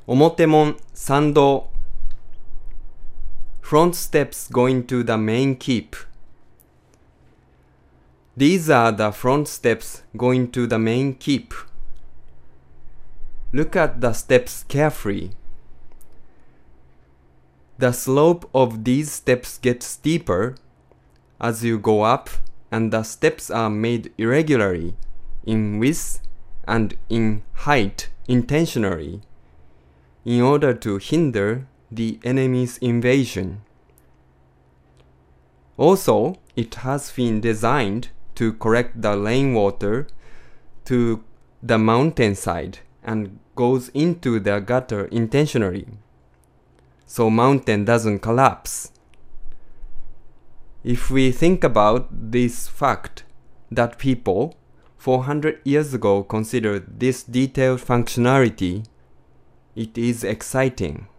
表門参道 Front steps going to the main keep. These are the front steps going to the main keep. Look at the steps carefully. The slope of these steps gets steeper as you go up, and the steps are made irregularly in width and in height intentionally in order to hinder the enemy's invasion. Also, it has been designed to collect the rainwater to the mountainside and goes into the gutter intentionally, so mountain doesn't collapse. If we think about this fact that people 400 years ago considered this detailed functionality, it is exciting.